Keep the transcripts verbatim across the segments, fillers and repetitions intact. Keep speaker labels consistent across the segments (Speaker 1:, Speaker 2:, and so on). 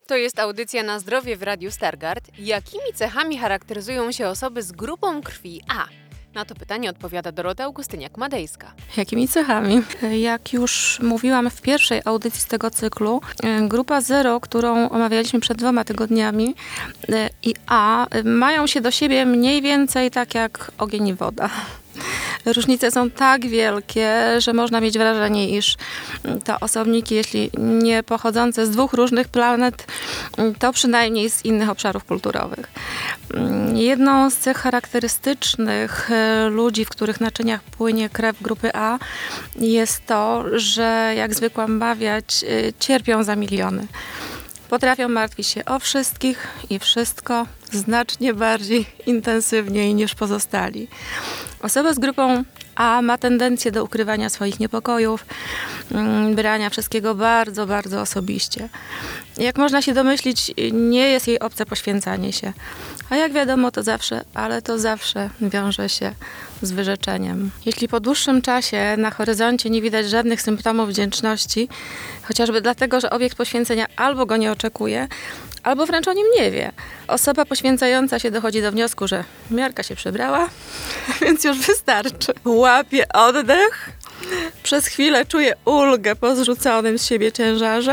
Speaker 1: To jest audycja Na zdrowie w Radiu Stargard. Jakimi cechami charakteryzują się osoby z grupą krwi A? Na to pytanie odpowiada Dorota Augustyniak-Madejska.
Speaker 2: Jakimi cechami? Jak już mówiłam w pierwszej audycji z tego cyklu, grupa zero, którą omawialiśmy przed dwoma tygodniami, i A mają się do siebie mniej więcej tak jak ogień i woda. Różnice są tak wielkie, że można mieć wrażenie, iż to osobniki, jeśli nie pochodzące z dwóch różnych planet, to przynajmniej z innych obszarów kulturowych. Jedną z cech charakterystycznych ludzi, w których naczyniach płynie krew grupy A, jest to, że jak zwykłam mawiać, cierpią za miliony. Potrafią martwić się o wszystkich i wszystko znacznie bardziej intensywniej niż pozostali. Osoba z grupą A ma tendencję do ukrywania swoich niepokojów, brania wszystkiego bardzo, bardzo osobiście. Jak można się domyślić, nie jest jej obce poświęcanie się. A jak wiadomo, to zawsze, ale to zawsze wiąże się z wyrzeczeniem. Jeśli po dłuższym czasie na horyzoncie nie widać żadnych symptomów wdzięczności, chociażby dlatego, że obiekt poświęcenia albo go nie oczekuje, albo wręcz o nim nie wie. Osoba poświęcająca się dochodzi do wniosku, że miarka się przebrała, więc już wystarczy. Łapie oddech, przez chwilę czuje ulgę po zrzuconym z siebie ciężarze,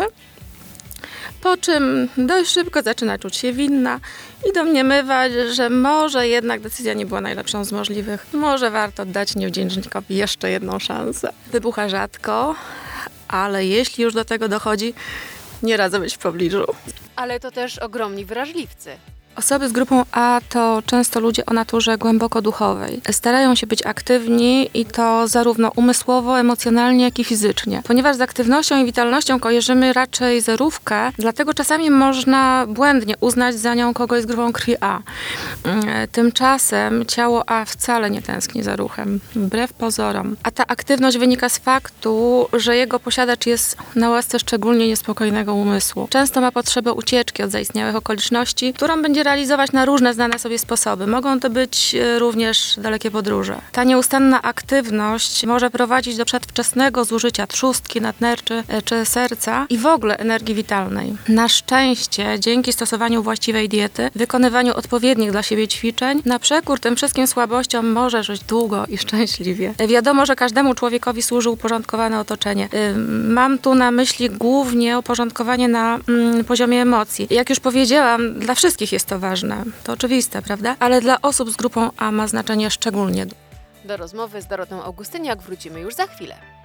Speaker 2: po czym dość szybko zaczyna czuć się winna i domniemywać, że może jednak decyzja nie była najlepszą z możliwych. Może warto dać niewdzięcznikowi jeszcze jedną szansę. Wybucha rzadko, ale jeśli już do tego dochodzi, nie radzę być w pobliżu.
Speaker 1: Ale to też ogromni wrażliwcy.
Speaker 2: Osoby z grupą A to często ludzie o naturze głęboko duchowej. Starają się być aktywni i to zarówno umysłowo, emocjonalnie, jak i fizycznie. Ponieważ z aktywnością i witalnością kojarzymy raczej zerówkę, dlatego czasami można błędnie uznać za nią kogoś z grupą krwi A. Tymczasem ciało A wcale nie tęskni za ruchem, wbrew pozorom. A ta aktywność wynika z faktu, że jego posiadacz jest na łasce szczególnie niespokojnego umysłu. Często ma potrzebę ucieczki od zaistniałych okoliczności, którą będzie realizować na różne znane sobie sposoby. Mogą to być również dalekie podróże. Ta nieustanna aktywność może prowadzić do przedwczesnego zużycia trzustki, nadnerczy czy serca i w ogóle energii witalnej. Na szczęście, dzięki stosowaniu właściwej diety, wykonywaniu odpowiednich dla siebie ćwiczeń, na przekór tym wszystkim słabościom może żyć długo i szczęśliwie. Wiadomo, że każdemu człowiekowi służy uporządkowane otoczenie. Mam tu na myśli głównie uporządkowanie na mm, poziomie emocji. Jak już powiedziałam, dla wszystkich jest to ważne. To oczywiste, prawda? Ale dla osób z grupą A ma znaczenie szczególnie.
Speaker 1: Do rozmowy z Dorotą Augustyniak wrócimy już za chwilę.